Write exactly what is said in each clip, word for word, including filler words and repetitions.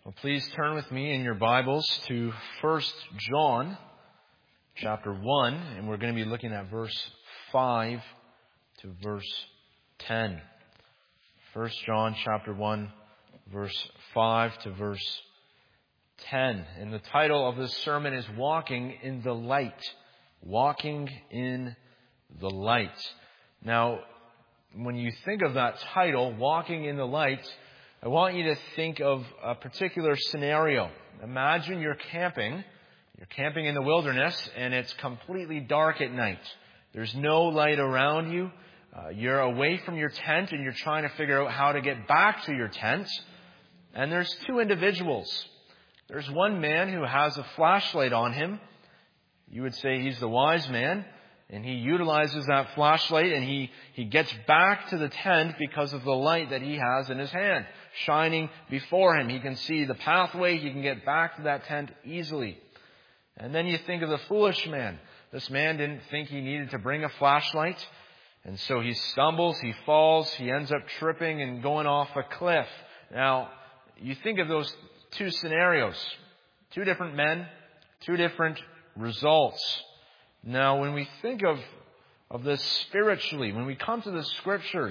Well, please turn with me in your Bibles to First John chapter one, and we're going to be looking at verse five to verse ten. First John chapter one, verse five to verse ten. And the title of this sermon is Walking in the Light. Walking in the Light. Now, when you think of that title, Walking in the Light, I want you to think of a particular scenario. Imagine you're camping. You're camping in the wilderness, and it's completely dark at night. There's no light around you. Uh, you're away from your tent, and you're trying to figure out how to get back to your tent. And there's two individuals. There's one man who has a flashlight on him. You would say he's the wise man. And he utilizes that flashlight, and he, he gets back to the tent because of the light that he has in his hand, shining before him. He can see the pathway. He can get back to that tent easily. And then you think of the foolish man. This man didn't think he needed to bring a flashlight. And so he stumbles, he falls, he ends up tripping and going off a cliff. Now, you think of those two scenarios. Two different men, two different results. Now, when we think of, of this spiritually, when we come to the Scriptures,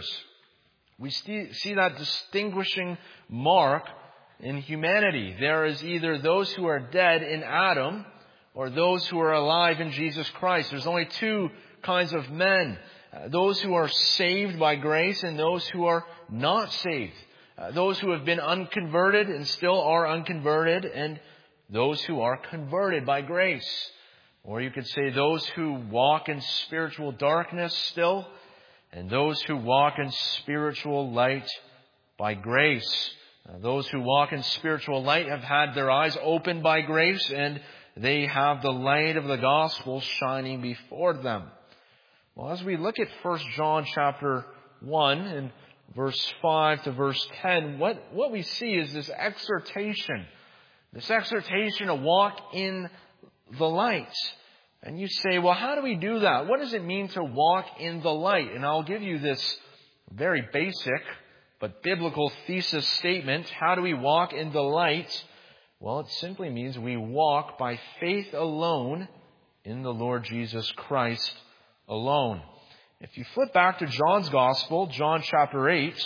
we see, see that distinguishing mark in humanity. There is either those who are dead in Adam or those who are alive in Jesus Christ. There's only two kinds of men. Uh, those who are saved by grace and those who are not saved. Uh, those who have been unconverted and still are unconverted, and those who are converted by grace. Or you could say those who walk in spiritual darkness still, and those who walk in spiritual light by grace. Uh, those who walk in spiritual light have had their eyes opened by grace, and they have the light of the gospel shining before them. Well, as we look at First John chapter one and verse five to verse ten, what, what we see is this exhortation. This exhortation to walk in the light. And you say, well, how do we do that? What does it mean to walk in the light? And I'll give you this very basic but biblical thesis statement. How do we walk in the light? Well, it simply means we walk by faith alone in the Lord Jesus Christ alone. If you flip back to John's Gospel, John chapter eight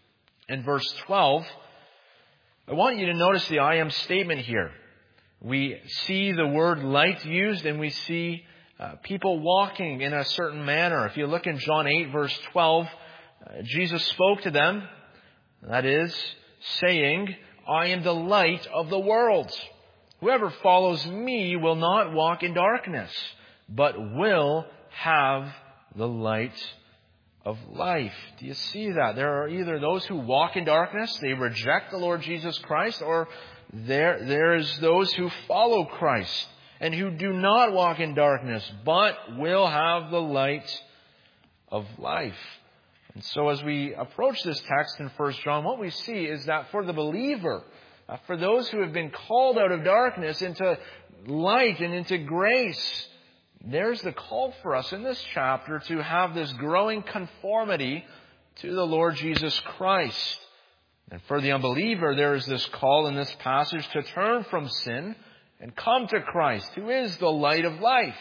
and verse twelve, I want you to notice the I am statement here. We see the word light used, and we see uh, people walking in a certain manner. If you look in John eight, verse twelve, uh, Jesus spoke to them, that is, saying, I am the light of the world. Whoever follows me will not walk in darkness, but will have the light of life. Do you see that? There are either those who walk in darkness, they reject the Lord Jesus Christ, or There, there is those who follow Christ and who do not walk in darkness, but will have the light of life. And so as we approach this text in First John, what we see is that for the believer, uh, for those who have been called out of darkness into light and into grace, there's the call for us in this chapter to have this growing conformity to the Lord Jesus Christ. And for the unbeliever, there is this call in this passage to turn from sin and come to Christ, who is the light of life.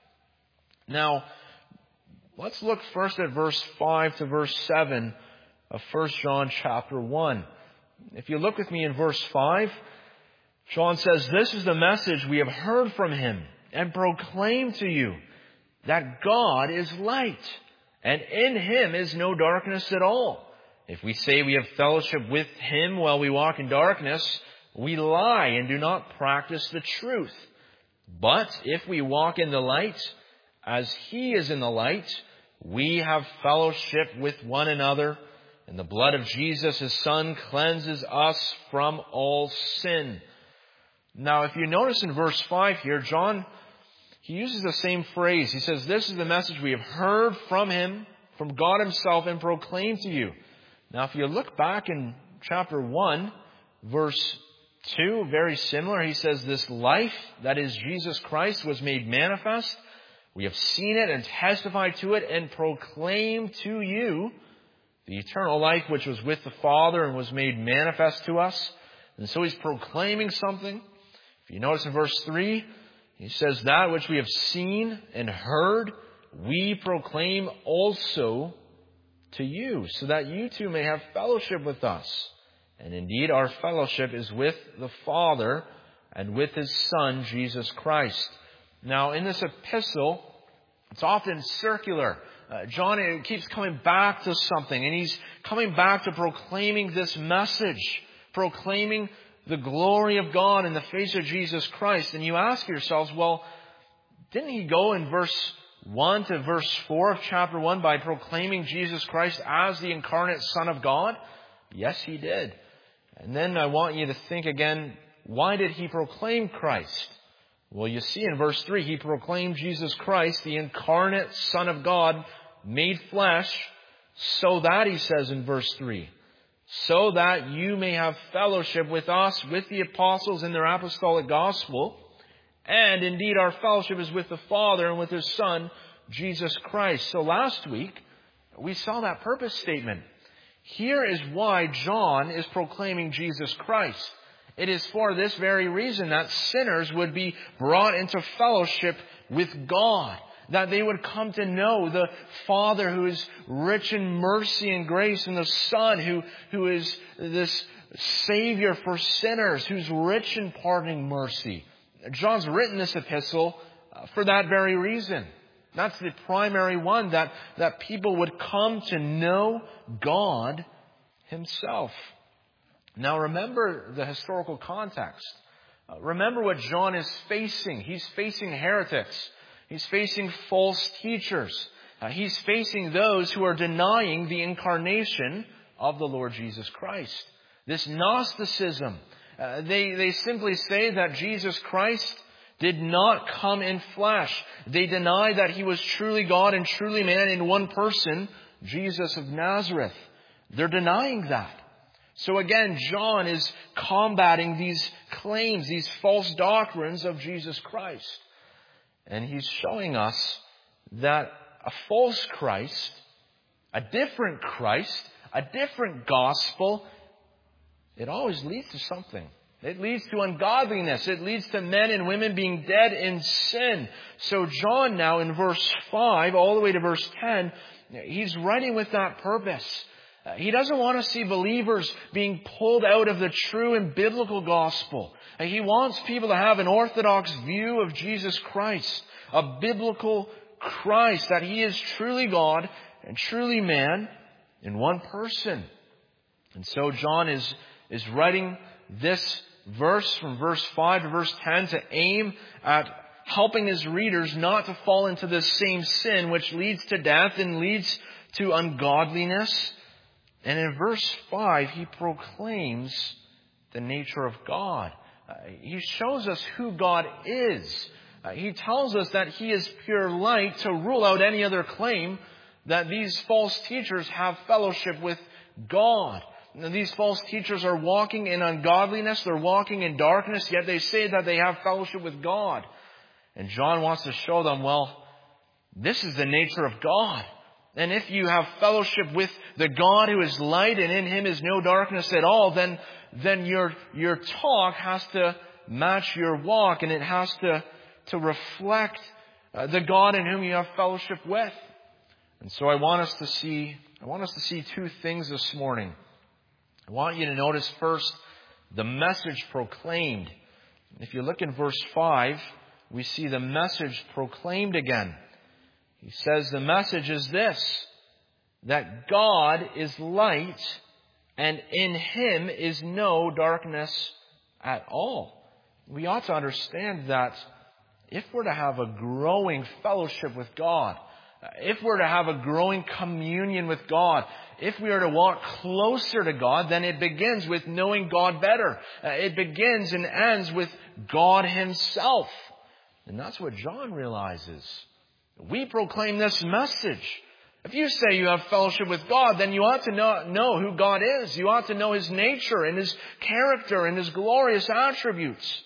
Now, let's look first at verse five to verse seven of First John chapter one. If you look with me in verse five, John says, this is the message we have heard from him and proclaim to you, that God is light, and in him is no darkness at all. If we say we have fellowship with him while we walk in darkness, we lie and do not practice the truth. But if we walk in the light, as he is in the light, we have fellowship with one another, and the blood of Jesus, his Son, cleanses us from all sin. Now, if you notice in verse five here, John, he uses the same phrase. He says, this is the message we have heard from him, from God himself, and proclaimed to you. Now, if you look back in chapter one, verse two, very similar. He says, this life, that is Jesus Christ, was made manifest. We have seen it and testified to it and proclaimed to you the eternal life which was with the Father and was made manifest to us. And so he's proclaiming something. If you notice in verse three, he says, that which we have seen and heard, we proclaim also to you, so that you too may have fellowship with us. And indeed, our fellowship is with the Father and with His Son, Jesus Christ. Now, in this epistle, it's often circular. Uh, John keeps coming back to something, and he's coming back to proclaiming this message, proclaiming the glory of God in the face of Jesus Christ. And you ask yourselves, well, didn't he go in verse one to verse four of chapter one by proclaiming Jesus Christ as the incarnate Son of God? Yes, he did. And then I want you to think again, why did he proclaim Christ? Well, you see in verse three, he proclaimed Jesus Christ, the incarnate Son of God, made flesh, so that, he says in verse three, so that you may have fellowship with us, with the apostles in their apostolic gospel. And indeed, our fellowship is with the Father and with His Son, Jesus Christ. So last week, we saw that purpose statement. Here is why John is proclaiming Jesus Christ. It is for this very reason that sinners would be brought into fellowship with God, that they would come to know the Father who is rich in mercy and grace, and the Son who, who is this Savior for sinners, who's rich in pardoning mercy. John's written this epistle for that very reason. That's the primary one, that, that people would come to know God Himself. Now remember the historical context. Uh, remember what John is facing. He's facing heretics. He's facing false teachers. Uh, he's facing those who are denying the incarnation of the Lord Jesus Christ. This Gnosticism. Uh, they, they simply say that Jesus Christ did not come in flesh. They deny that He was truly God and truly man in one person, Jesus of Nazareth. They're denying that. So again, John is combating these claims, these false doctrines of Jesus Christ. And he's showing us that a false Christ, a different Christ, a different gospel, it always leads to something. It leads to ungodliness. It leads to men and women being dead in sin. So John now in verse five all the way to verse ten, he's writing with that purpose. Uh, he doesn't want to see believers being pulled out of the true and biblical gospel. Uh, he wants people to have an orthodox view of Jesus Christ, a biblical Christ, that He is truly God and truly man in one person. And so John is, is writing this verse from verse five to verse ten to aim at helping his readers not to fall into this same sin which leads to death and leads to ungodliness. And in verse five, he proclaims the nature of God. Uh, he shows us who God is. Uh, he tells us that He is pure light, to rule out any other claim that these false teachers have fellowship with God. Now, these false teachers are walking in ungodliness. They're walking in darkness, yet they say that they have fellowship with God. And John wants to show them, well, this is the nature of God. And if you have fellowship with the God who is light and in Him is no darkness at all, then, then your, your talk has to match your walk, and it has to, to reflect uh, the God in whom you have fellowship with. And so I want us to see, I want us to see two things this morning. I want you to notice first the message proclaimed. If you look in verse five, we see the message proclaimed again. He says the message is this, that God is light and in Him is no darkness at all. We ought to understand that if we're to have a growing fellowship with God, if we're to have a growing communion with God, if we are to walk closer to God, then it begins with knowing God better. It begins and ends with God Himself. And that's what John realizes. We proclaim this message. If you say you have fellowship with God, then you ought to know, know who God is. You ought to know His nature and His character and His glorious attributes.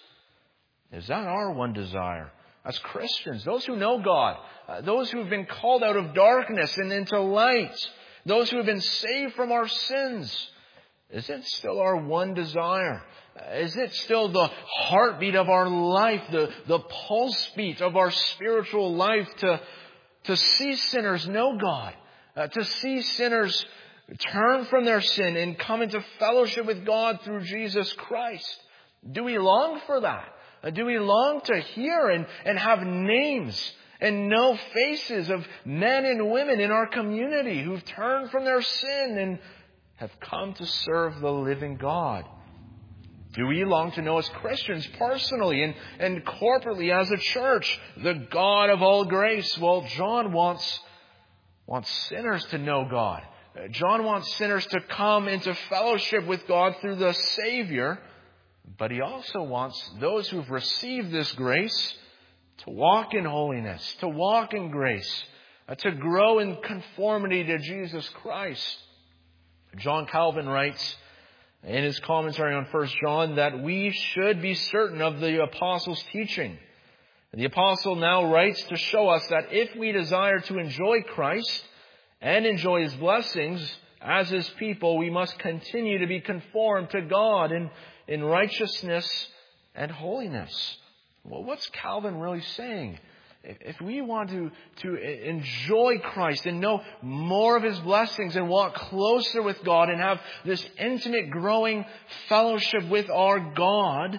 Is that our one desire? As Christians, those who know God, uh, those who have been called out of darkness and into light, those who have been saved from our sins, Is it still our one desire? Is it still the heartbeat of our life, the, the pulse beat of our spiritual life to, to see sinners know God, uh, to see sinners turn from their sin and come into fellowship with God through Jesus Christ? Do we long for that? Uh, do we long to hear and, and have names and know faces of men and women in our community who've turned from their sin and have come to serve the living God? Do we long to know as Christians personally and, and corporately as a church the God of all grace? Well, John wants, wants sinners to know God. John wants sinners to come into fellowship with God through the Savior. But he also wants those who've received this grace to walk in holiness, to walk in grace, uh, to grow in conformity to Jesus Christ. John Calvin writes in his commentary on First John that we should be certain of the apostles' teaching. The apostle now writes to show us that if we desire to enjoy Christ and enjoy His blessings as His people, we must continue to be conformed to God in, in righteousness and holiness. Well, what's Calvin really saying? If we want to, to enjoy Christ and know more of His blessings and walk closer with God and have this intimate growing fellowship with our God,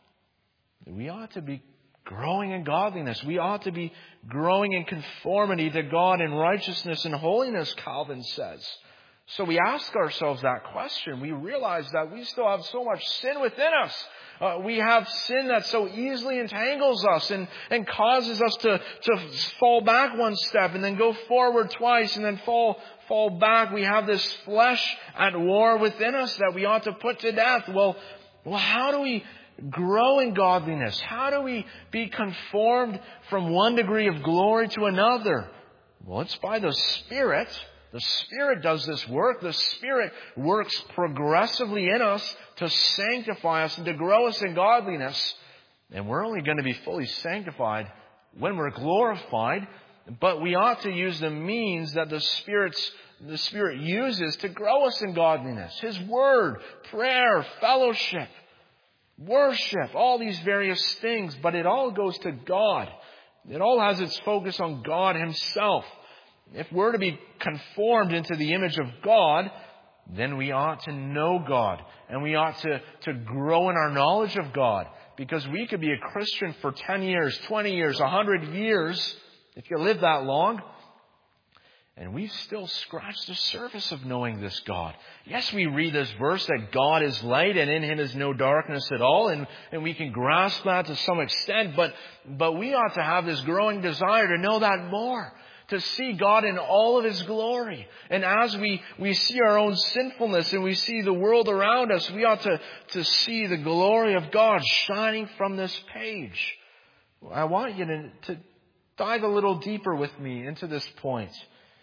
we ought to be growing in godliness. We ought to be growing in conformity to God in righteousness and holiness, Calvin says. So we ask ourselves that question. We realize that we still have so much sin within us. Uh, we have sin that so easily entangles us and, and causes us to, to fall back one step and then go forward twice and then fall, fall back. We have this flesh at war within us that we ought to put to death. Well, well, how do we grow in godliness? How do we be conformed from one degree of glory to another? Well, it's by the Spirit. The Spirit does this work. The Spirit works progressively in us to sanctify us and to grow us in godliness. And we're only going to be fully sanctified when we're glorified. But we ought to use the means that the Spirit's, the Spirit uses to grow us in godliness. His Word, prayer, fellowship, worship, all these various things. But it all goes to God. It all has its focus on God Himself. If we're to be conformed into the image of God, then we ought to know God. And we ought to, to grow in our knowledge of God. Because we could be a Christian for ten years, twenty years, one hundred years, if you live that long. And we've still scratched the surface of knowing this God. Yes, we read this verse that God is light and in Him is no darkness at all. And, and we can grasp that to some extent. But, but we ought to have this growing desire to know that more. To see God in all of His glory. And as we, we see our own sinfulness and we see the world around us, we ought to, to see the glory of God shining from this page. I want you to, to dive a little deeper with me into this point.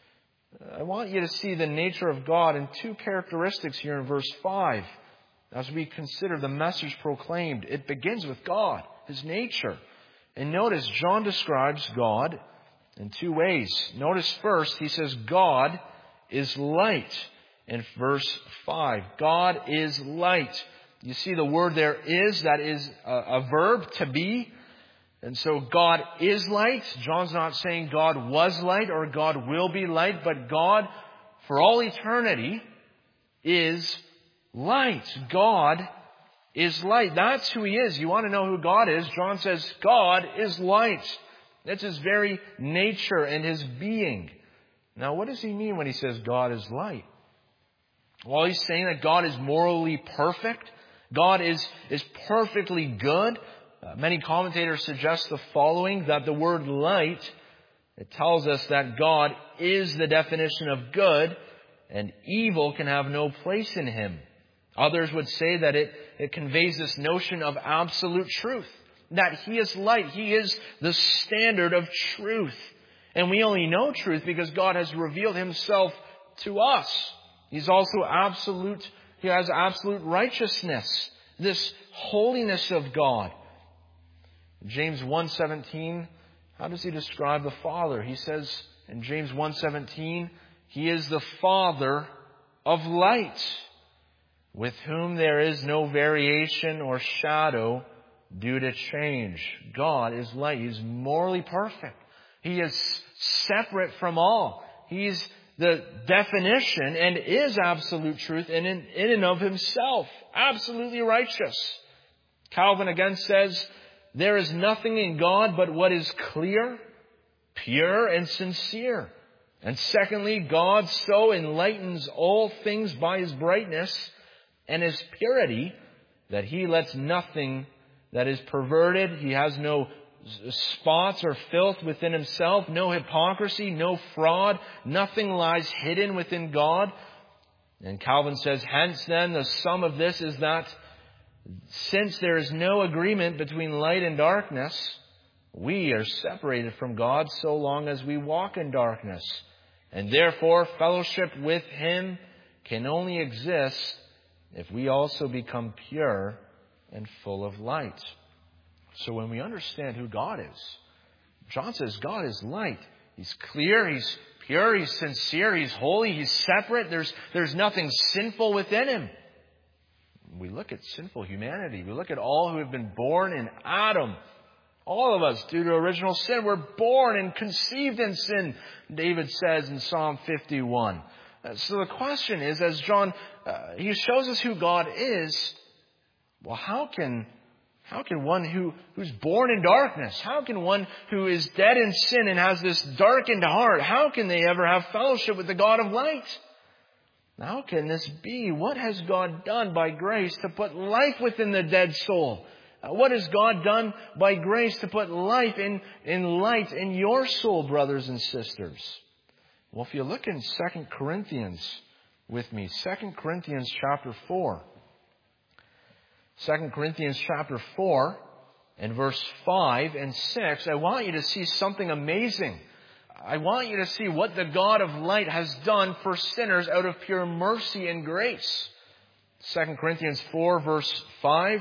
I want you to see the nature of God in two characteristics here in verse five. As we consider the message proclaimed, it begins with God, His nature. And notice, John describes God in two ways. Notice first, he says God is light. In verse five, God is light. You see the word there is, that is a, a verb, to be. And so God is light. John's not saying God was light or God will be light, but God, for all eternity, is light. God is light. That's who He is. You want to know who God is? John says God is light. That's His very nature and His being. Now, what does he mean when he says God is light? Well, he's saying that God is morally perfect. God is, is perfectly good. Uh, many commentators suggest the following, that the word light, it tells us that God is the definition of good and evil can have no place in Him. Others would say that it, it conveys this notion of absolute truth. That He is light. He is the standard of truth. And we only know truth because God has revealed Himself to us. He's also absolute. He has absolute righteousness. This holiness of God. James one seventeen, how does he describe the Father? He says in James one seventeen, He is the Father of light. with whom there is no variation or shadow due to change. God is light. He's morally perfect. He is separate from all. He's the definition and is absolute truth in, in, in and of himself. Absolutely righteous. Calvin again says, there is nothing in God but what is clear, pure, and sincere. And secondly, God so enlightens all things by his brightness and his purity that he lets nothing that is perverted. He has no spots or filth within himself, no hypocrisy, no fraud. Nothing lies hidden within God. And Calvin says, hence then the sum of this is that since there is no agreement between light and darkness, we are separated from God so long as we walk in darkness. And therefore, fellowship with him can only exist if we also become pure and full of light. So when we understand who God is, John says God is light. He's clear, he's pure, he's sincere, he's holy, he's separate. There's, there's nothing sinful within him. We look at sinful humanity. We look at all who have been born in Adam. All of us, due to original sin, we're born and conceived in sin, David says in Psalm fifty-one. So the question is, as John, uh, he shows us who God is, well, how can, how can one who, who's born in darkness, how can one who is dead in sin and has this darkened heart, how can they ever have fellowship with the God of light? How can this be? What has God done by grace to put life within the dead soul? What has God done by grace to put life in, in light in your soul, brothers and sisters? Well, if you look in Second Corinthians with me, Second Corinthians chapter four. Second Corinthians chapter four and verse five and six, I want you to see something amazing. I want you to see what the God of light has done for sinners out of pure mercy and grace. Second Corinthians four verse five.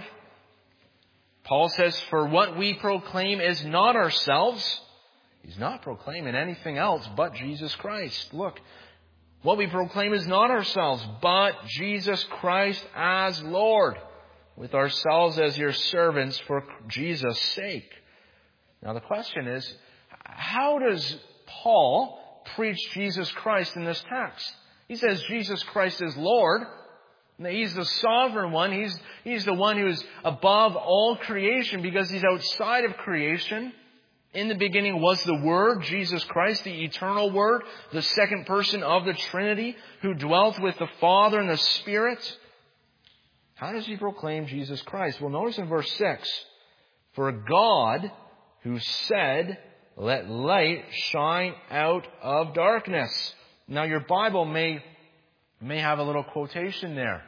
Paul says, for what we proclaim is not ourselves. He's not proclaiming anything else but Jesus Christ. Look, what we proclaim is not ourselves, but Jesus Christ as Lord, with ourselves as your servants for Jesus' sake. Now the question is, how does Paul preach Jesus Christ in this text? He says Jesus Christ is Lord. He's the sovereign one. He's, he's the one who is above all creation because he's outside of creation. In the beginning was the Word, Jesus Christ, the eternal Word, the second person of the Trinity, who dwelt with the Father and the Spirit. How does he proclaim Jesus Christ? Well, notice in verse six, for God, who said, let light shine out of darkness. Now your Bible may may have a little quotation there.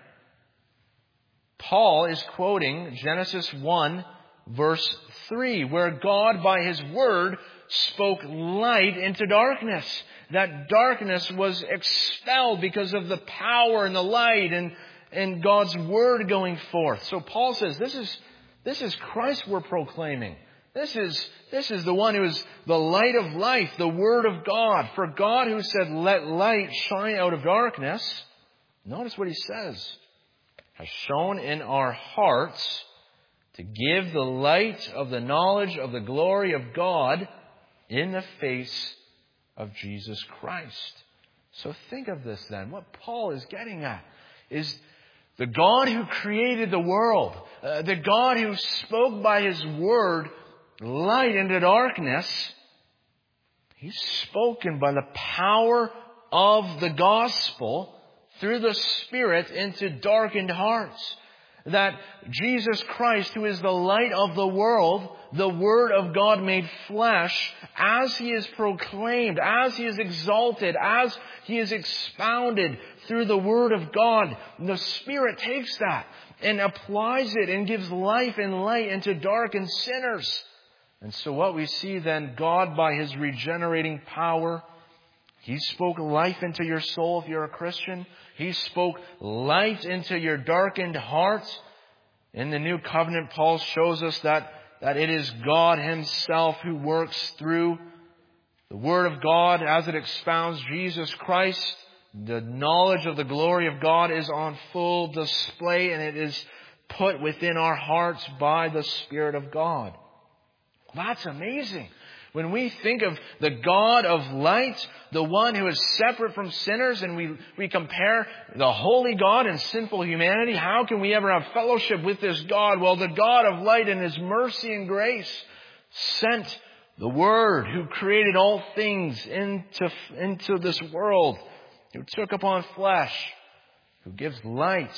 Paul is quoting Genesis one, verse three, where God, by his word, spoke light into darkness. That darkness was expelled because of the power and the light and, and God's word going forth. So Paul says, this is, this is Christ we're proclaiming. This is, this is the one who is the light of life, the Word of God. For God who said, let light shine out of darkness, notice what he says, has shone in our hearts to give the light of the knowledge of the glory of God in the face of Jesus Christ. So think of this then. What Paul is getting at is the God who created the world, uh, the God who spoke by his word light into darkness, he's spoken by the power of the gospel through the Spirit into darkened hearts. That Jesus Christ, who is the light of the world, the Word of God made flesh, as he is proclaimed, as he is exalted, as he is expounded through the Word of God, the Spirit takes that and applies it and gives life and light into darkened sinners. And so what we see then, God by his regenerating power, he spoke life into your soul if you're a Christian. He spoke light into your darkened heart. In the new covenant, Paul shows us that, that it is God himself who works through the Word of God as it expounds Jesus Christ The knowledge of the glory of God is on full display, and it is put within our hearts by the Spirit of God. That's amazing. When we think of the God of light, the one who is separate from sinners, and we, we compare the holy God and sinful humanity, how can we ever have fellowship with this God? Well, the God of light in His mercy and grace sent the Word who created all things into, into this world, who took upon flesh, who gives light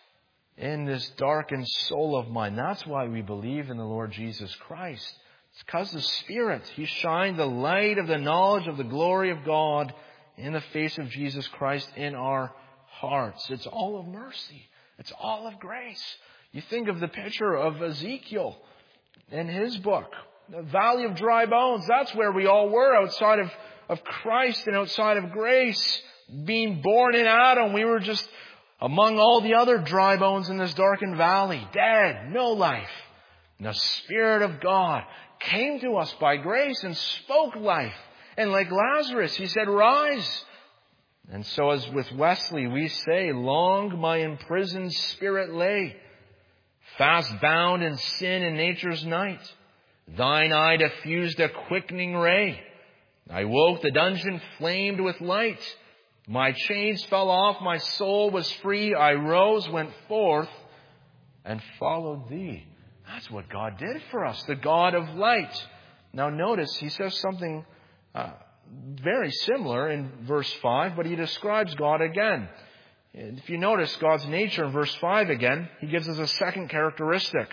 in this darkened soul of mine. That's why we believe in the Lord Jesus Christ. It's because the Spirit, He shined the light of the knowledge of the glory of God in the face of Jesus Christ in our hearts. It's all of mercy. It's all of grace. You think of the picture of Ezekiel in his book, the Valley of Dry Bones. That's where we all were outside of, of Christ and outside of grace. Being born in Adam, we were just among all the other dry bones in this darkened valley. Dead, no life. And the Spirit of God came to us by grace and spoke life. And like Lazarus, He said, rise. And so as with Wesley, we say, long my imprisoned spirit lay, fast bound in sin in nature's night. Thine eye diffused a quickening ray. I woke, the dungeon flamed with light. My chains fell off, my soul was free. I rose, went forth, and followed Thee. That's what God did for us, the God of light. Now notice, He says something uh, very similar in verse five, but He describes God again. If you notice God's nature in verse five again, He gives us a second characteristic.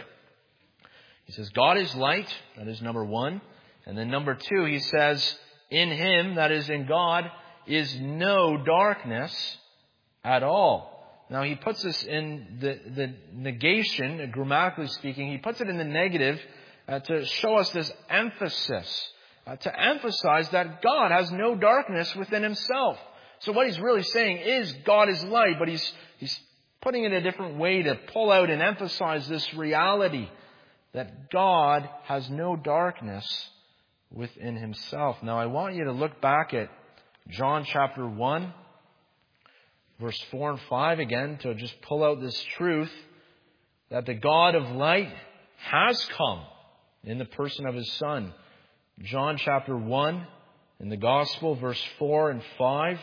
He says, God is light. That is number one. And then number two, He says, in Him, that is in God, is no darkness at all. Now, he puts this in the, the negation, grammatically speaking. He puts it in the negative uh, to show us this emphasis, uh, to emphasize that God has no darkness within Himself. So what he's really saying is God is light, but he's, he's putting it a different way to pull out and emphasize this reality that God has no darkness within Himself. Now, I want you to look back at John chapter one. Verse four and five again, to just pull out this truth that the God of light has come in the person of His Son. John chapter one in the Gospel, verse four and five.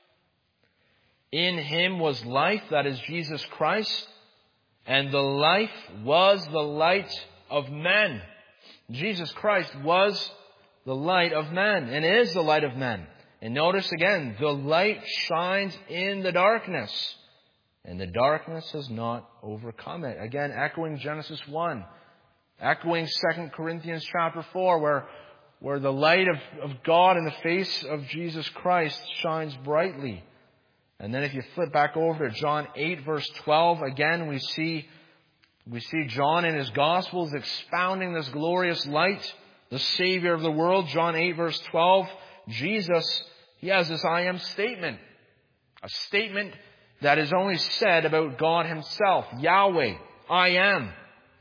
In Him was life, that is Jesus Christ, and the life was the light of men. Jesus Christ was the light of men and is the light of men. And notice again, the light shines in the darkness, and the darkness has not overcome it. Again, echoing Genesis one, echoing Second Corinthians chapter four, where, where the light of, of God in the face of Jesus Christ shines brightly. And then if you flip back over to John eight, verse twelve, again we see, we see John in his Gospels expounding this glorious light, the Savior of the world. John eight, verse twelve, Jesus, He has this I am statement. A statement that is only said about God Himself. Yahweh, I am.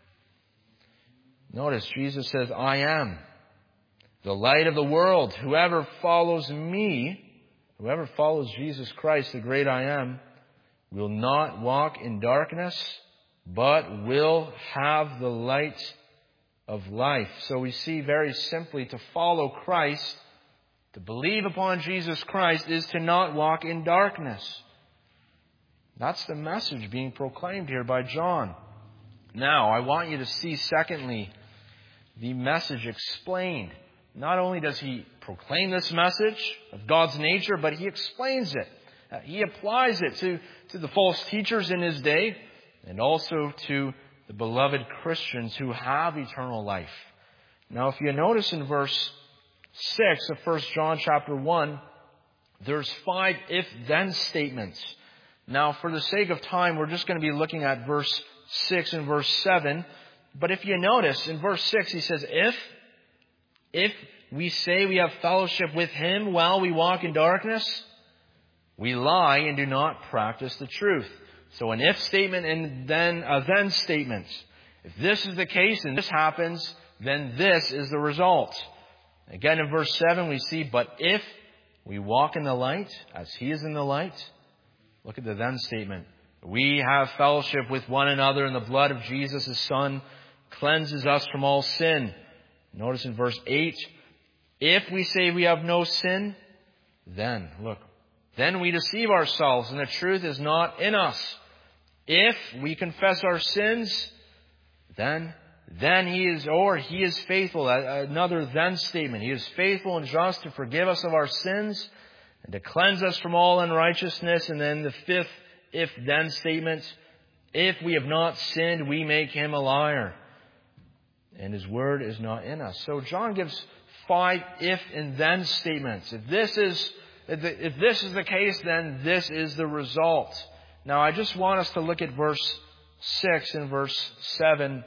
Notice Jesus says, I am the light of the world. Whoever follows me, whoever follows Jesus Christ, the great I am, will not walk in darkness, but will have the light of life. So we see very simply, to follow Christ, to believe upon Jesus Christ, is to not walk in darkness. That's the message being proclaimed here by John. Now, I want you to see, secondly, the message explained. Not only does he proclaim this message of God's nature, but he explains it. Uh, he applies it to, to the false teachers in his day, and also to the beloved Christians who have eternal life. Now, if you notice in verse six of First John chapter one, there's five if-then statements. Now, for the sake of time, we're just going to be looking at verse six and verse seven. But if you notice, in verse six, he says, if, if we say we have fellowship with Him while we walk in darkness, we lie and do not practice the truth. So an if statement and then a then statement. If this is the case and this happens, then this is the result. Again, in verse seven, we see, but if we walk in the light as He is in the light. Look at the then statement. We have fellowship with one another, and the blood of Jesus, His Son, cleanses us from all sin. Notice in verse eight, if we say we have no sin, then, look, then we deceive ourselves, and the truth is not in us. If we confess our sins, then, then He is, or He is faithful. Another then statement. He is faithful and just to forgive us of our sins and to cleanse us from all unrighteousness. And then the fifth if then statement. If we have not sinned, we make Him a liar, and His word is not in us. So John gives five if and then statements. If this is, if this is the case, then this is the result. Now I just want us to look at verse six and verse seven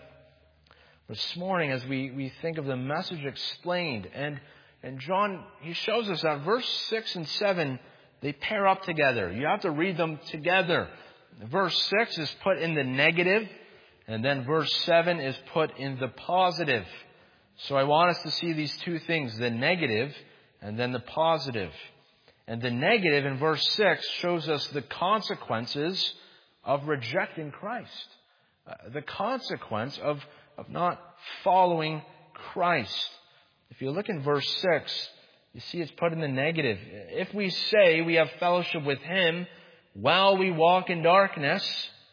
this morning as we, we think of the message explained. And, and John, he shows us that verse six and seven, they pair up together. You have to read them together. Verse six is put in the negative, and then verse seven is put in the positive. So I want us to see these two things, the negative and then the positive. And the negative in verse six shows us the consequences of rejecting Christ. Uh, the consequence of, of not following Christ. If you look in verse six, you see it's put in the negative. If we say we have fellowship with Him while we walk in darkness,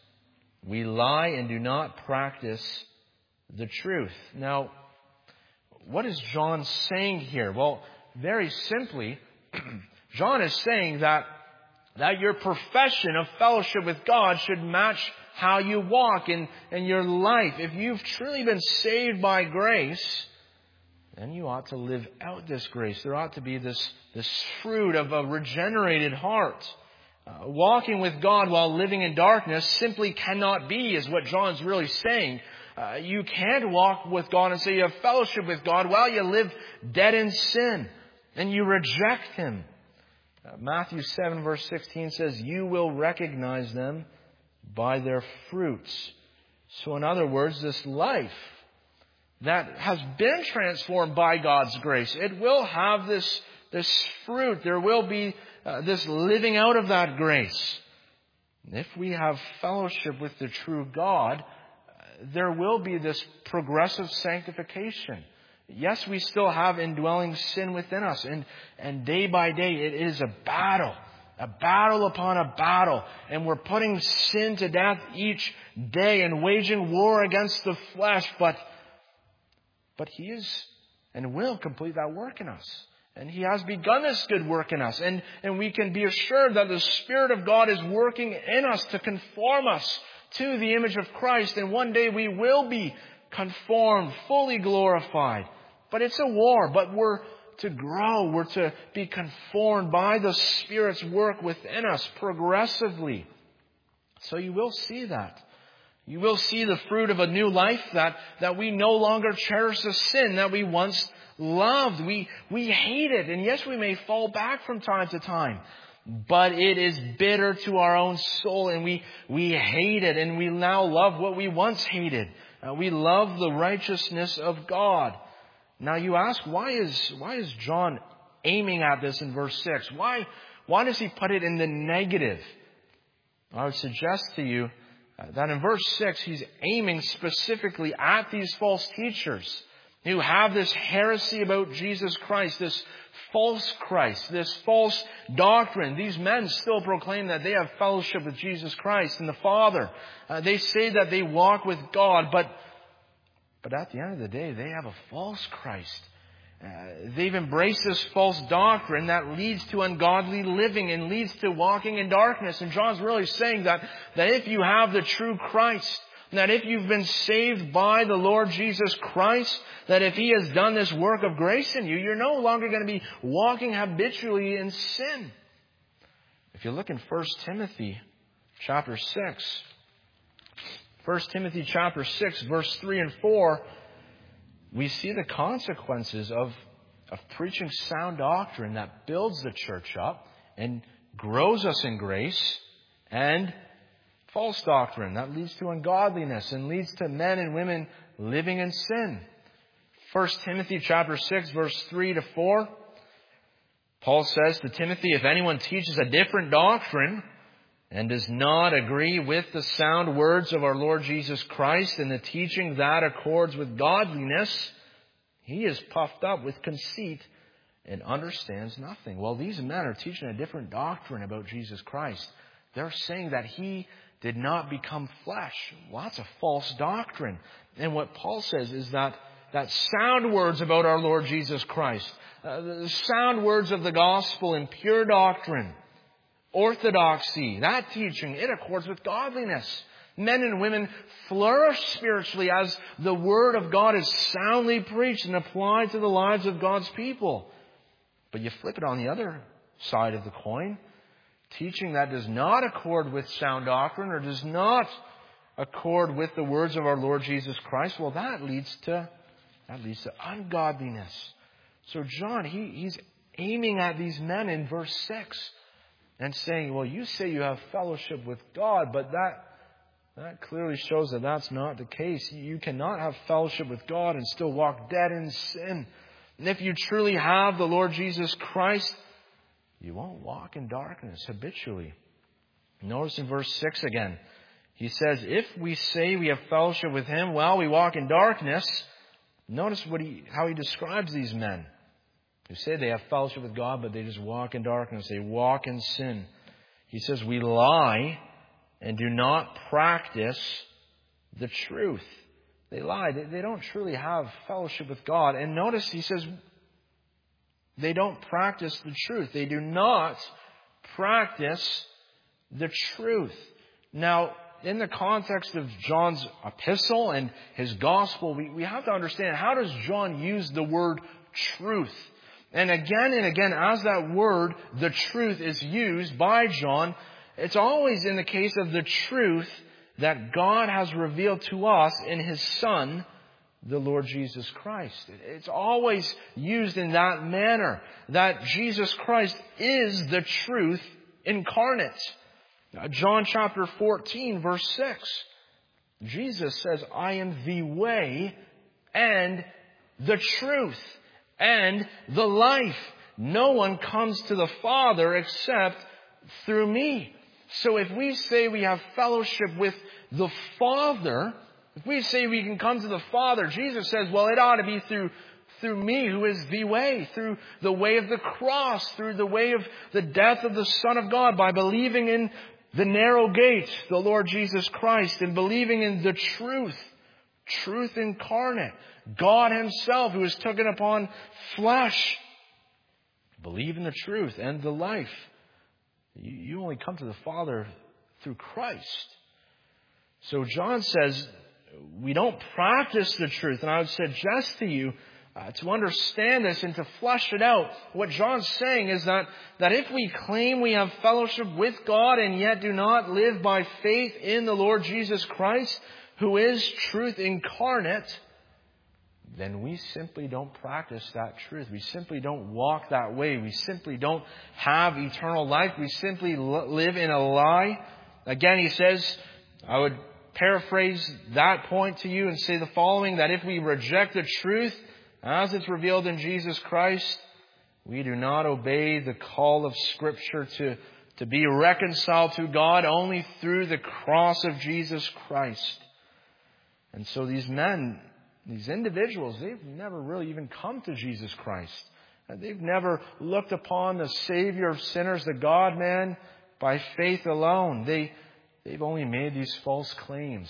we lie and do not practice the truth. Now, what is John saying here? Well, very simply, John is saying that, that your profession of fellowship with God should match how you walk in, in your life. If you've truly been saved by grace, then you ought to live out this grace. There ought to be this, this fruit of a regenerated heart. Uh, walking with God while living in darkness simply cannot be, is what John's really saying. Uh, you can't walk with God and say you have fellowship with God while you live dead in sin and you reject Him. Uh, Matthew seven verse sixteen says, you will recognize them by their fruits. So in other words, this life that has been transformed by God's grace, it will have this, this fruit. There will be uh, this living out of that grace. If we have fellowship with the true God, there will be this progressive sanctification. Yes, we still have indwelling sin within us. And, and day by day, it is a battle. A battle upon a battle. And we're putting sin to death each day and waging war against the flesh. But, but He is and will complete that work in us. And He has begun this good work in us. And, and we can be assured that the Spirit of God is working in us to conform us to the image of Christ. And one day we will be conformed, fully glorified. But it's a war. But we're to grow. We're to be conformed by the Spirit's work within us progressively. So you will see that. You will see the fruit of a new life, that, that we no longer cherish the sin that we once loved. We, we hate it. And yes, we may fall back from time to time. But it is bitter to our own soul, and we, we hate it, and we now love what we once hated. Uh, we love the righteousness of God. Now you ask, why is, why is John aiming at this in verse six? Why, why does he put it in the negative? I would suggest to you uh, that in verse six, he's aiming specifically at these false teachers who have this heresy about Jesus Christ, this false Christ, this false doctrine. These men still proclaim that they have fellowship with Jesus Christ and the Father. Uh, they say that they walk with God, but but at the end of the day, they have a false Christ. Uh, they've embraced this false doctrine that leads to ungodly living and leads to walking in darkness. And John's really saying that, that if you have the true Christ, that if you've been saved by the Lord Jesus Christ, that if He has done this work of grace in you, you're no longer going to be walking habitually in sin. If you look in First Timothy chapter six, First Timothy chapter six, verse three and four, we see the consequences of, of preaching sound doctrine that builds the church up and grows us in grace, and false doctrine that leads to ungodliness and leads to men and women living in sin. First Timothy chapter six, verse three to four. Paul says to Timothy, if anyone teaches a different doctrine and does not agree with the sound words of our Lord Jesus Christ and the teaching that accords with godliness, he is puffed up with conceit and understands nothing. Well, these men are teaching a different doctrine about Jesus Christ. They're saying that he did not become flesh. Well, that's a false doctrine. And what Paul says is that, that sound words about our Lord Jesus Christ, uh, the sound words of the gospel and pure doctrine, orthodoxy, that teaching, it accords with godliness. Men and women flourish spiritually as the Word of God is soundly preached and applied to the lives of God's people. But you flip it on the other side of the coin. Teaching that does not accord with sound doctrine or does not accord with the words of our Lord Jesus Christ, well, that leads to that leads to ungodliness. So John, he, he's aiming at these men in verse six and saying, well, you say you have fellowship with God, but that that clearly shows that that's not the case. You cannot have fellowship with God and still walk dead in sin. And if you truly have the Lord Jesus Christ, you won't walk in darkness habitually. Notice in verse six again. He says, if we say we have fellowship with Him while we walk in darkness, notice what he, how he describes these men who say they have fellowship with God, but they just walk in darkness. They walk in sin. He says, we lie and do not practice the truth. They lie. They, they don't truly have fellowship with God. And notice he says, they don't practice the truth. They do not practice the truth. Now, in the context of John's epistle and his gospel, we, we have to understand, how does John use the word truth? And again and again, as that word, the truth, is used by John, it's always in the case of the truth that God has revealed to us in His Son, the Lord Jesus Christ. It's always used in that manner, that Jesus Christ is the truth incarnate. John chapter fourteen, verse six. Jesus says, I am the way and the truth and the life. No one comes to the Father except through me. So if we say we have fellowship with the Father, if we say we can come to the Father, Jesus says, well, it ought to be through through me, who is the way, through the way of the cross, through the way of the death of the Son of God, by believing in the narrow gate, the Lord Jesus Christ, and believing in the truth, truth incarnate, God Himself who has taken upon flesh. Believe in the truth and the life. You, you only come to the Father through Christ. So John says, we don't practice the truth. And I would suggest to you, Uh, to understand this and to flesh it out, what John's saying is that, that if we claim we have fellowship with God and yet do not live by faith in the Lord Jesus Christ, who is truth incarnate, then we simply don't practice that truth. We simply don't walk that way. We simply don't have eternal life. We simply live in a lie. Again, he says, I would paraphrase that point to you and say the following, that if we reject the truth as it's revealed in Jesus Christ, we do not obey the call of Scripture to, to be reconciled to God only through the cross of Jesus Christ. And so these men, these individuals, they've never really even come to Jesus Christ. They've never looked upon the Savior of sinners, the God-man, by faith alone. They, they've only made these false claims.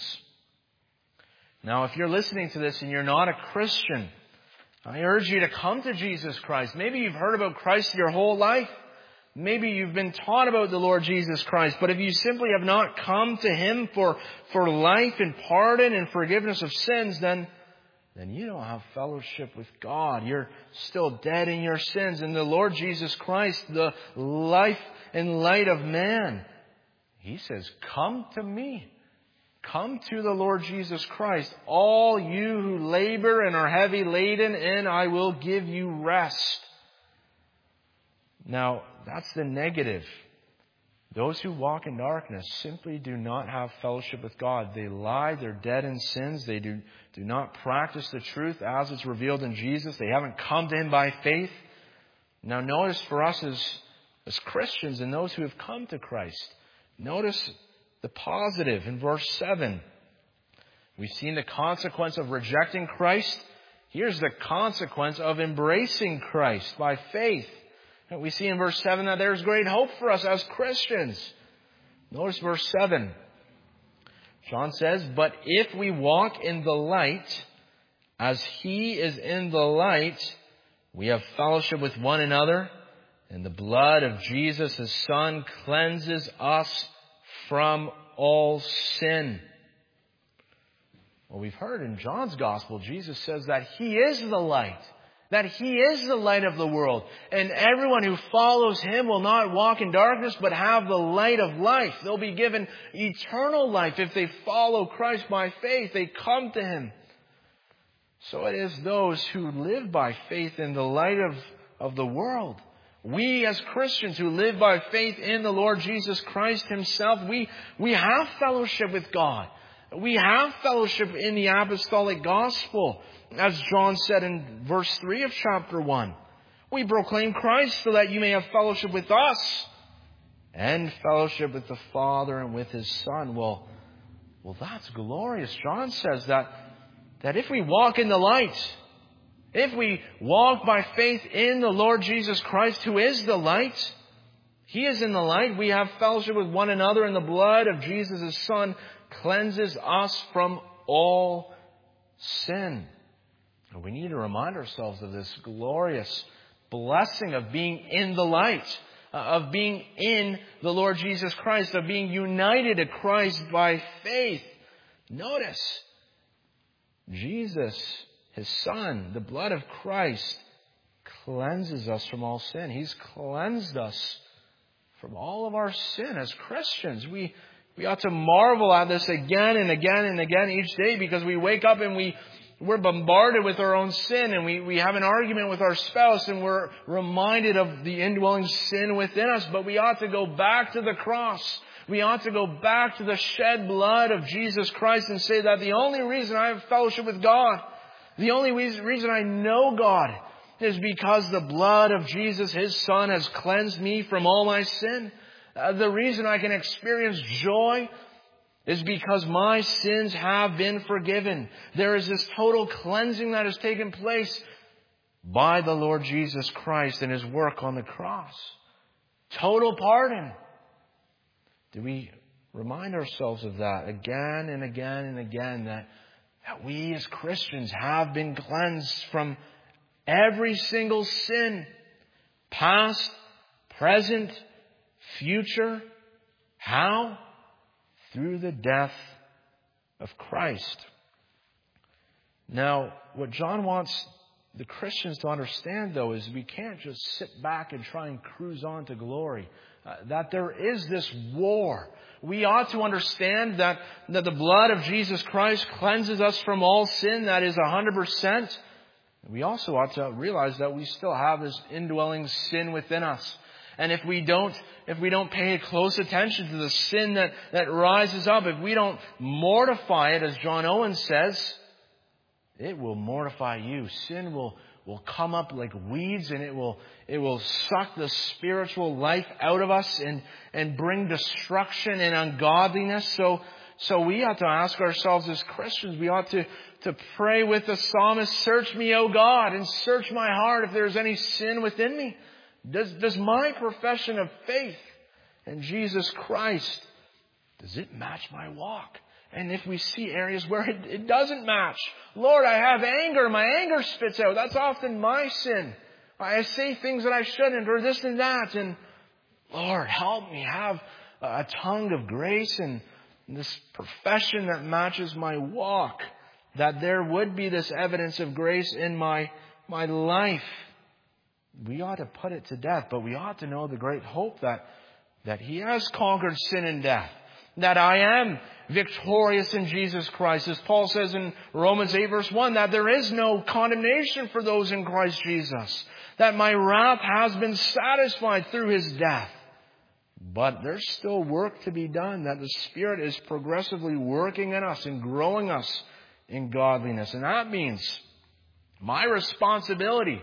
Now, if you're listening to this and you're not a Christian, I urge you to come to Jesus Christ. Maybe you've heard about Christ your whole life. Maybe you've been taught about the Lord Jesus Christ. But if you simply have not come to Him for, for life and pardon and forgiveness of sins, then, then you don't have fellowship with God. You're still dead in your sins. And the Lord Jesus Christ, the life and light of man, He says, come to me. Come to the Lord Jesus Christ, all you who labor and are heavy laden, and I will give you rest. Now, that's the negative. Those who walk in darkness simply do not have fellowship with God. They lie, they're dead in sins, they do, do not practice the truth as it's revealed in Jesus. They haven't come to Him by faith. Now notice for us as, as Christians and those who have come to Christ, notice the positive in verse seven. We've seen the consequence of rejecting Christ. Here's the consequence of embracing Christ by faith. And we see in verse seven that there's great hope for us as Christians. Notice verse seven. John says, "But if we walk in the light, as He is in the light, we have fellowship with one another, and the blood of Jesus, His Son, cleanses us from all sin." Well, we've heard in John's Gospel, Jesus says that He is the light, that He is the light of the world, and everyone who follows Him will not walk in darkness, but have the light of life. They'll be given eternal life if they follow Christ by faith. They come to Him. So it is those who live by faith in the light of, of the world. We as Christians who live by faith in the Lord Jesus Christ Himself, we, we have fellowship with God. We have fellowship in the apostolic gospel. As John said in verse three of chapter one, "We proclaim Christ so that you may have fellowship with us and fellowship with the Father and with His Son." Well, well, that's glorious. John says that That if we walk in the light, if we walk by faith in the Lord Jesus Christ, who is the light, He is in the light, we have fellowship with one another, and the blood of Jesus, His Son, cleanses us from all sin. And we need to remind ourselves of this glorious blessing of being in the light, of being in the Lord Jesus Christ, of being united to Christ by faith. Notice, Jesus, His Son, the blood of Christ, cleanses us from all sin. He's cleansed us from all of our sin. As Christians, we, we ought to marvel at this again and again and again each day, because we wake up and we, we're bombarded with our own sin, and we, we have an argument with our spouse and we're reminded of the indwelling sin within us. But we ought to go back to the cross. We ought to go back to the shed blood of Jesus Christ and say that the only reason I have fellowship with God, the only reason I know God, is because the blood of Jesus, His Son, has cleansed me from all my sin. Uh, the reason I can experience joy is because my sins have been forgiven. There is this total cleansing that has taken place by the Lord Jesus Christ and His work on the cross. Total pardon. Do we remind ourselves of that again and again and again, that, that we as Christians have been cleansed from every single sin, past, present, future. How? Through the death of Christ. Now, what John wants the Christians to understand, though, is we can't just sit back and try and cruise on to glory. Uh, that there is this war. We ought to understand that, that the blood of Jesus Christ cleanses us from all sin. That is one hundred percent. We also ought to realize that we still have this indwelling sin within us. And if we don't, if we don't pay close attention to the sin that, that rises up, if we don't mortify it, as John Owen says, it will mortify you. Sin will, will come up like weeds, and it will, it will suck the spiritual life out of us and, and bring destruction and ungodliness. So, so we ought to ask ourselves as Christians, we ought to, to pray with the psalmist, "Search me, O God, and search my heart if there is any sin within me." Does, does my profession of faith in Jesus Christ, does it match my walk? And if we see areas where it, it doesn't match, Lord, I have anger. My anger spits out. That's often my sin. I say things that I shouldn't, or this and that. And Lord, help me have a tongue of grace and this profession that matches my walk, that there would be this evidence of grace in my, my life. We ought to put it to death, but we ought to know the great hope that, that He has conquered sin and death. That I am victorious in Jesus Christ. As Paul says in Romans eight verse one, that there is no condemnation for those in Christ Jesus. That my wrath has been satisfied through His death. But there's still work to be done. That the Spirit is progressively working in us and growing us in godliness. And that means my responsibility,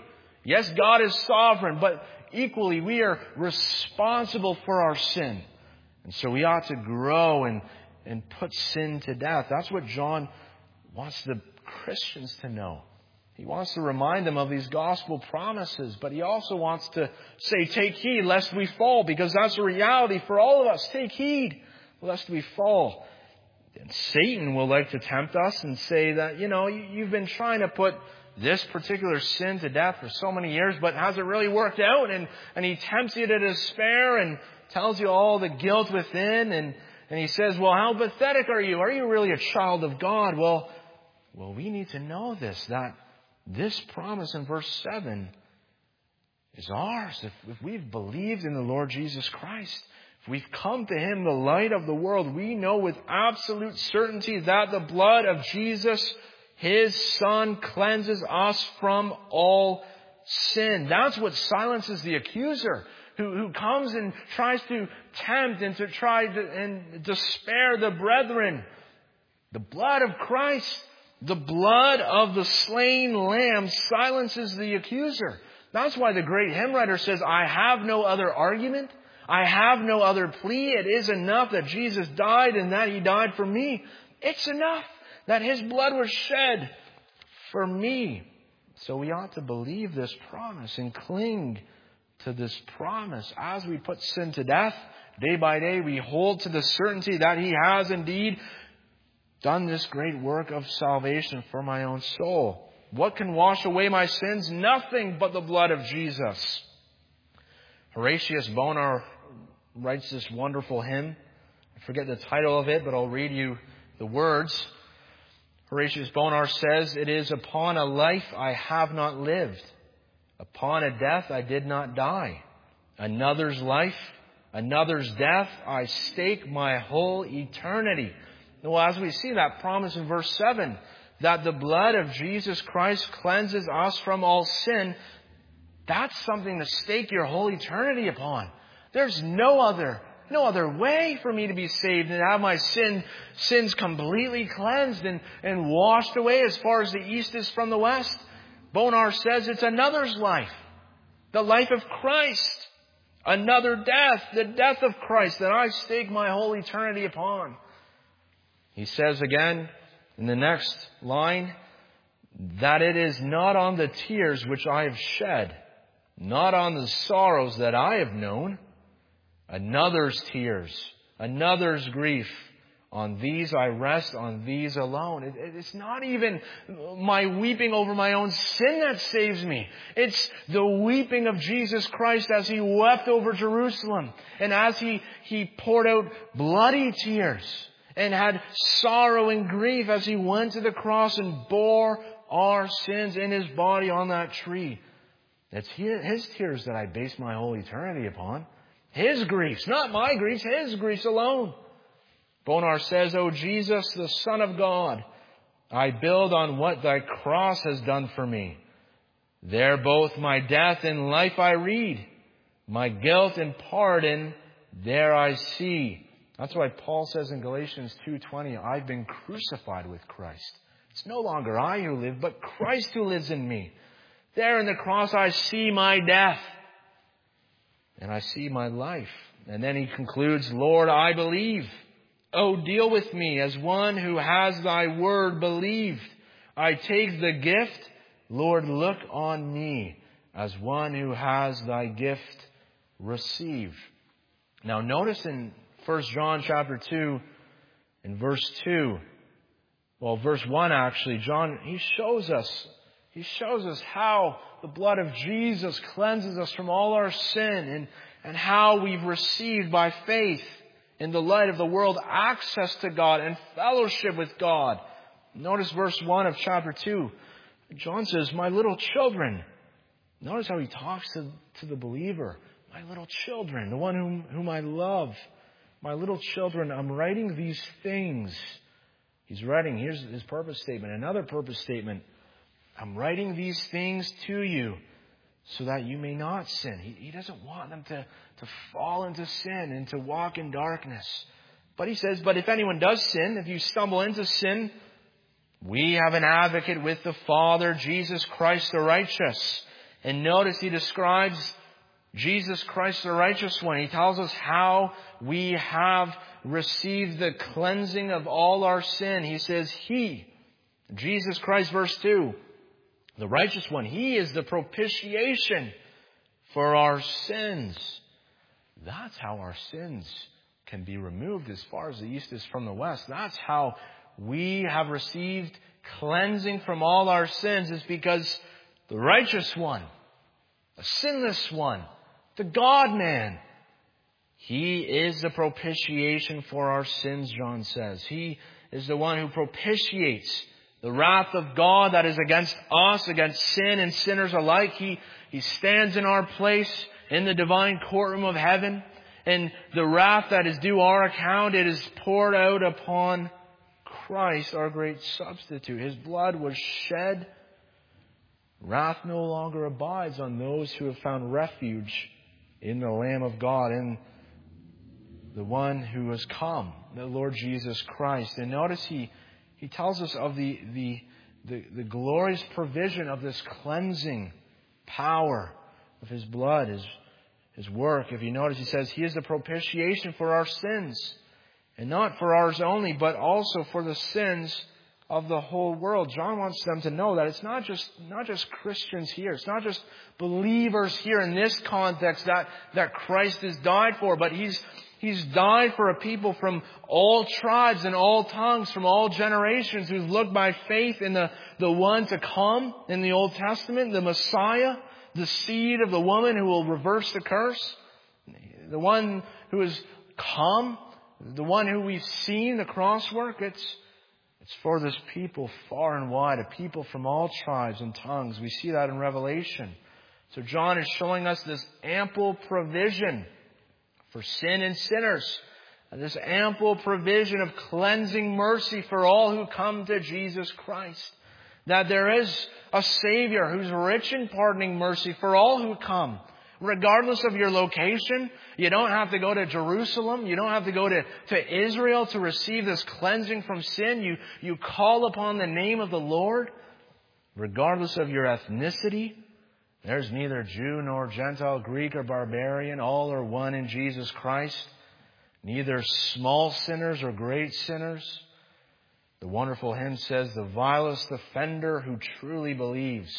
Yes, God is sovereign, but equally we are responsible for our sin. And so we ought to grow and, and put sin to death. That's what John wants the Christians to know. He wants to remind them of these gospel promises, but he also wants to say, take heed lest we fall, because that's a reality for all of us. Take heed lest we fall. And Satan will like to tempt us and say that, you know, you've been trying to put this particular sin to death for so many years, but has it really worked out? And, and he tempts you to despair and tells you all the guilt within. And, and he says, well, how pathetic are you? Are you really a child of God? Well, well, we need to know this, that this promise in verse seven is ours. If, if we've believed in the Lord Jesus Christ, if we've come to Him, the light of the world, we know with absolute certainty that the blood of Jesus, His Son, cleanses us from all sin. That's what silences the accuser, who, who comes and tries to tempt and to try to and despair the brethren. The blood of Christ, the blood of the slain lamb, silences the accuser. That's why the great hymn writer says, I have no other argument. I have no other plea. It is enough that Jesus died and that He died for me. It's enough that His blood was shed for me. So we ought to believe this promise and cling to this promise. As we put sin to death, day by day, we hold to the certainty that He has indeed done this great work of salvation for my own soul. What can wash away my sins? Nothing but the blood of Jesus. Horatius Bonar writes this wonderful hymn. I forget the title of it, but I'll read you the words. Horatius Bonar says, it is upon a life I have not lived, upon a death I did not die. Another's life, another's death, I stake my whole eternity. Well, as we see that promise in verse seven, that the blood of Jesus Christ cleanses us from all sin, that's something to stake your whole eternity upon. There's no other, no other way for me to be saved and have my sin, sins completely cleansed and, and washed away as far as the east is from the west. Bonar says it's another's life, the life of Christ, another death, the death of Christ that I stake my whole eternity upon. He says again in the next line that it is not on the tears which I have shed, not on the sorrows that I have known, another's tears, another's grief. On these I rest, on these alone. It, it's not even my weeping over my own sin that saves me. It's the weeping of Jesus Christ as He wept over Jerusalem and as He, he poured out bloody tears and had sorrow and grief as He went to the cross and bore our sins in His body on that tree. It's His tears that I base my whole eternity upon. His griefs, not my griefs, His griefs alone. Bonar says, O Jesus, the Son of God, I build on what Thy cross has done for me. There both my death and life I read. My guilt and pardon there I see. That's why Paul says in Galatians two twenty, I've been crucified with Christ. It's no longer I who live, but Christ who lives in me. There in the cross I see my death and I see my life. And then he concludes, Lord, I believe. Oh, deal with me as one who has Thy word believed. I take the gift. Lord, look on me as one who has Thy gift received. Now notice in First John chapter two in verse two, well, verse one actually, John, he shows us, he shows us how the blood of Jesus cleanses us from all our sin and, and how we've received by faith in the light of the world access to God and fellowship with God. Notice verse one of chapter two. John says, my little children. Notice how he talks to, to the believer. My little children, the one whom, whom I love. My little children, I'm writing these things. He's writing, here's his purpose statement. Another purpose statement. I'm writing these things to you so that you may not sin. He, he doesn't want them to, to fall into sin and to walk in darkness. But he says, but if anyone does sin, if you stumble into sin, we have an advocate with the Father, Jesus Christ the righteous. And notice he describes Jesus Christ, the righteous one. He tells us how we have received the cleansing of all our sin. He says, He, Jesus Christ, verse two, the righteous one, He is the propitiation for our sins. That's how our sins can be removed as far as the east is from the west. That's how we have received cleansing from all our sins, is because the righteous one, the sinless one, the God-man, He is the propitiation for our sins, John says. He is the one who propitiates the wrath of God that is against us, against sin and sinners alike. He, he stands in our place in the divine courtroom of heaven. And the wrath that is due our account, it is poured out upon Christ, our great substitute. His blood was shed. Wrath no longer abides on those who have found refuge in the Lamb of God, in the one who has come, the Lord Jesus Christ. And notice he, he tells us of the, the, the, the glorious provision of this cleansing power of His blood, His, His work. If you notice, he says, He is the propitiation for our sins. And not for ours only, but also for the sins of the whole world. John wants them to know that it's not just not just Christians here. It's not just believers here in this context that, that Christ has died for, but He's He's died for a people from all tribes and all tongues, from all generations, who've looked by faith in the, the one to come in the Old Testament, the Messiah, the seed of the woman who will reverse the curse, the one who has come, the one who we've seen, the cross work. It's It's for this people far and wide, a people from all tribes and tongues. We see that in Revelation. So John is showing us this ample provision for sin and sinners. And this ample provision of cleansing mercy for all who come to Jesus Christ. That there is a Savior who's rich in pardoning mercy for all who come. Regardless of your location, you don't have to go to Jerusalem. You don't have to go to, to Israel to receive this cleansing from sin. You, you call upon the name of the Lord. Regardless of your ethnicity, there's neither Jew nor Gentile, Greek or barbarian. All are one in Jesus Christ. Neither small sinners or great sinners. The wonderful hymn says, the vilest offender who truly believes.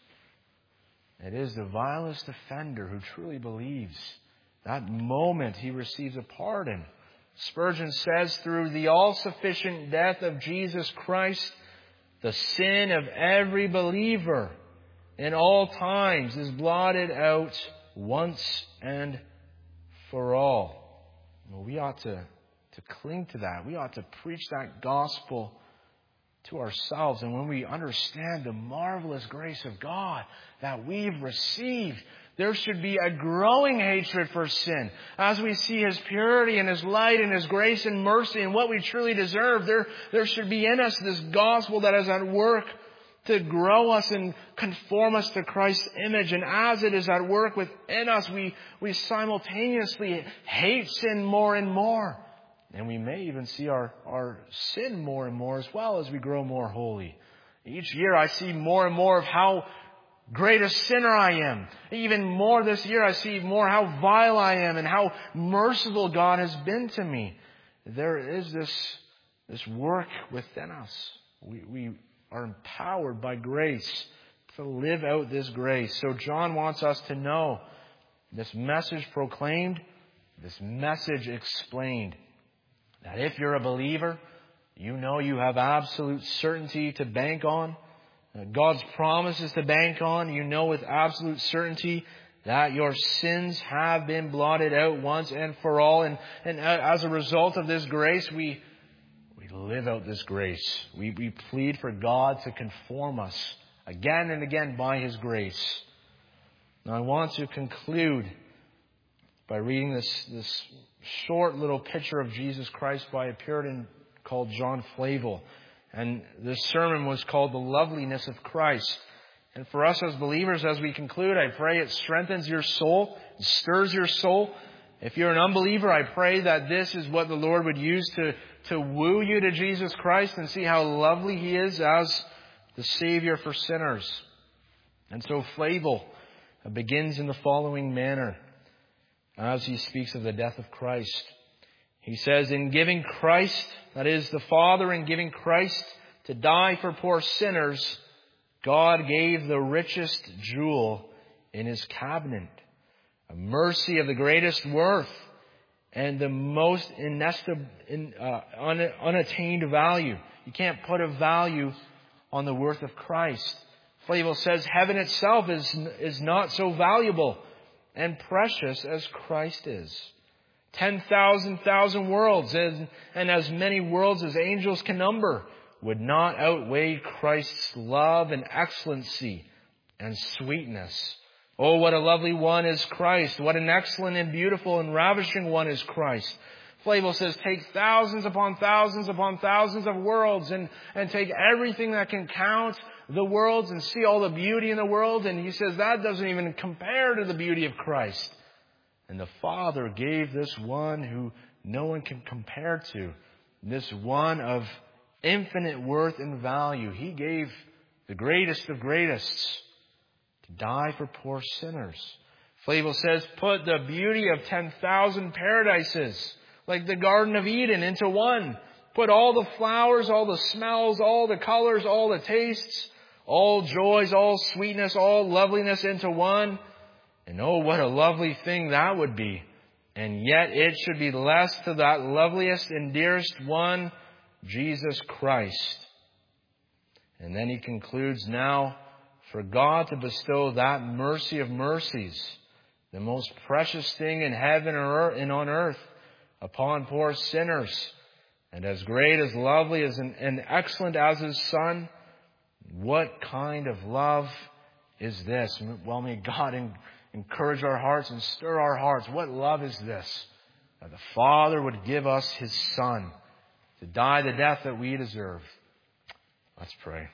It is the vilest offender who truly believes. That moment he receives a pardon. Spurgeon says, through the all-sufficient death of Jesus Christ, the sin of every believer in all times is blotted out once and for all. Well, we ought to, to cling to that. We ought to preach that gospel to ourselves. And when we understand the marvelous grace of God that we've received, there should be a growing hatred for sin. As we see His purity and His light and His grace and mercy and what we truly deserve, there, there should be in us this gospel that is at work to grow us and conform us to Christ's image. And as it is at work within us, we, we simultaneously hate sin more and more. And we may even see our, our sin more and more as well as we grow more holy. Each year I see more and more of how great a sinner I am. Even more this year I see more how vile I am and how merciful God has been to me. There is this, this work within us. We, we are empowered by grace to live out this grace. So John wants us to know this message proclaimed, this message explained. That if you're a believer, you know you have absolute certainty to bank on. God's promises to bank on. You know with absolute certainty that your sins have been blotted out once and for all. And, and as a result of this grace, we, we live out this grace. We, we plead for God to conform us again and again by His grace. Now I want to conclude by reading this, this short little picture of Jesus Christ by a Puritan called John Flavel. And this sermon was called The Loveliness of Christ. And for us as believers, as we conclude, I pray it strengthens your soul, it stirs your soul. If you're an unbeliever, I pray that this is what the Lord would use to, to woo you to Jesus Christ and see how lovely He is as the Savior for sinners. And so Flavel It begins in the following manner as he speaks of the death of Christ. He says, in giving Christ, that is the Father in giving Christ to die for poor sinners, God gave the richest jewel in his cabinet, a mercy of the greatest worth and the most inesti- in, uh, un, unattained value. You can't put a value on the worth of Christ. Flavel says heaven itself is, is not so valuable and precious as Christ is. Ten thousand thousand worlds and, and as many worlds as angels can number would not outweigh Christ's love and excellency and sweetness. Oh, what a lovely one is Christ. What an excellent and beautiful and ravishing one is Christ. Flavel says, take thousands upon thousands upon thousands of worlds and, and take everything that can count the worlds and see all the beauty in the world. And he says that doesn't even compare to the beauty of Christ. And the Father gave this one who no one can compare to, this one of infinite worth and value. He gave the greatest of greatests to die for poor sinners. Flavel says, put the beauty of ten thousand paradises, like the Garden of Eden, into one. Put all the flowers, all the smells, all the colors, all the tastes, all joys, all sweetness, all loveliness into one. And oh, what a lovely thing that would be. And yet it should be less to that loveliest and dearest one, Jesus Christ. And then he concludes, now, for God to bestow that mercy of mercies, the most precious thing in heaven and on earth, upon poor sinners, and as great, as lovely, as an, and excellent as his Son, what kind of love is this? Well, may God encourage our hearts and stir our hearts. What love is this? That the Father would give us his Son to die the death that we deserve. Let's pray.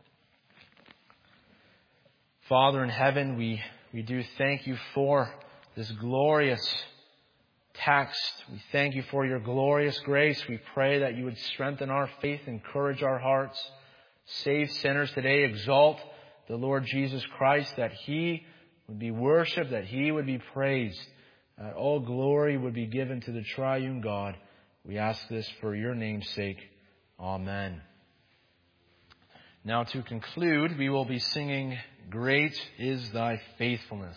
Father in heaven, we, we do thank you for this glorious text. We thank you for your glorious grace. We pray that you would strengthen our faith, encourage our hearts, save sinners today, exalt the Lord Jesus Christ, that he would be worshipped, that he would be praised, that all glory would be given to the triune God. We ask this for your name's sake. Amen. Now to conclude, we will be singing, Great is Thy Faithfulness.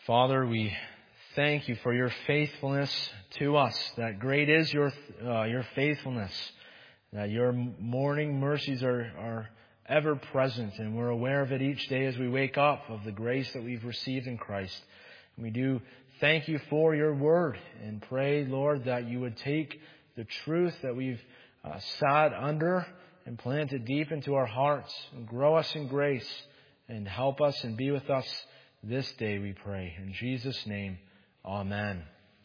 Father, we thank you for your faithfulness to us. That great is your uh, your faithfulness. That your morning mercies are, are ever present, and we're aware of it each day as we wake up, of the grace that we've received in Christ. And we do thank you for your word and pray, Lord, that you would take the truth that we've uh, sat under and plant it deep into our hearts and grow us in grace and help us and be with us this day, we pray. In Jesus' name, amen.